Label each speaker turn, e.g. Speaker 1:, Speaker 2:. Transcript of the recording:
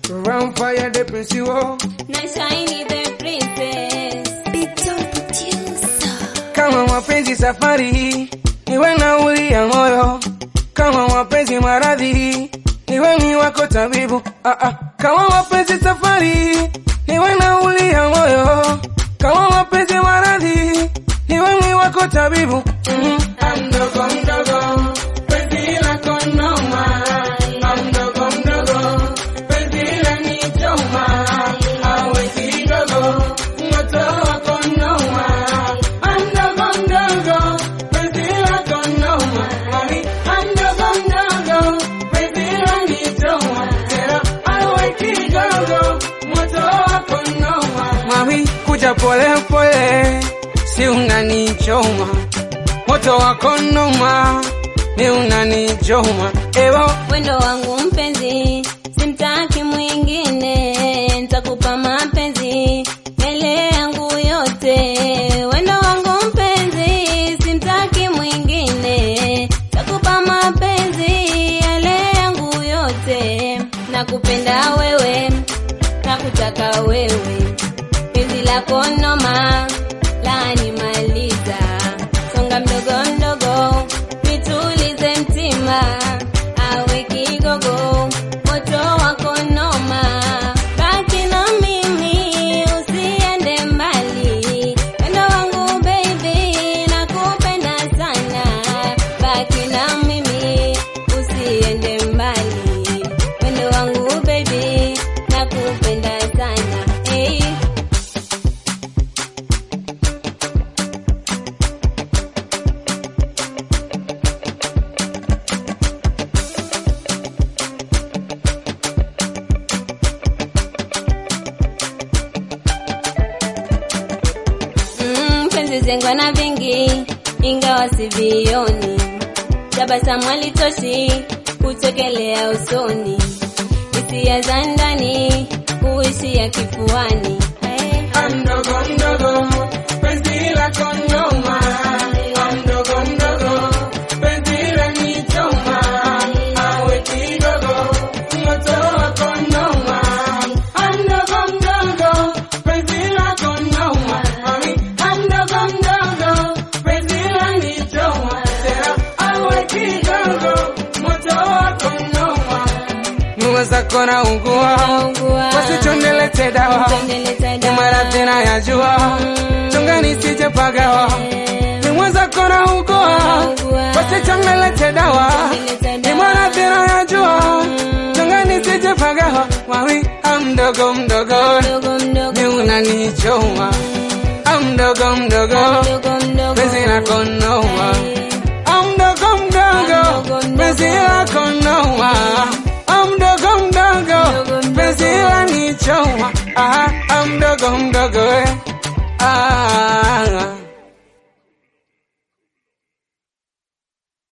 Speaker 1: Round fire the principal
Speaker 2: na Shiny the princess.
Speaker 3: Beton producer.
Speaker 1: kama mapenzi safari niwe nauli ya moyo, kama mapenzi maradhi niwe ni wako tabibu. Kama mapenzi safari niwe nauli ya moyo, kama mapenzi maradhi niwe ni wako tabibu. Mdogo mdogo penzi lako noma, mdogo mdogo penzi lanichoma, awe kidogo moto wako noma, mdogo mdogo penzi lako noma, mdogo mdogo penzi lanichoma, tena awe kidogo moto wako noma. Mami kuja pole pole, si unanichoma, moto wako noma, ni unanichoma. Ewo
Speaker 2: Wendo wangu mpenzi, simtaki mwingine, nitakupa mapenzi mbele yangu yote. Wendo wangu mpenzi, simtaki mwingine, nitakupa mapenzi yale yangu yote. Nakupenda wewe, nakutaka wewe, penzi lako noma lanimaliza. Songa mdogo mdogo, nitulize mtima, awe kigogo, moto wako noma. Baki na mimi, usiende mbali, wendo wangu baby, nakupenda sana. Baki na mimi, usiende mbali, wendo wangu baby, nakupenda sana. Hey. Penzi zengwa na vingi, ingawa sivioni, tabasamu halitoshi kuchekelea usoni, hisia za ndani huishia kifuani.
Speaker 1: mdogo mdogo penzi lako noma, mdogo mdogo penzi lanichoma, awe kidogo moto wako noma, mdogo mdogo penzi lako noma, mdogo mdogo penzi lanichoma, tena awe kidogo moto wako noma. Nuweza kona ugua, wasichondelete dawa, mara tena ya jua, chunga nisije pagawa. Niweza kona ugua, wasichondelete dawa, mara tena ya jua, chunga nisije pagawa. Wawi mdogo mdogo ni unanichoma, mdogo mdogo penzi lako noma, mdogo mdogo penzi lako noma, mdogo mdogo penzi lanichoma, mdogo mdogo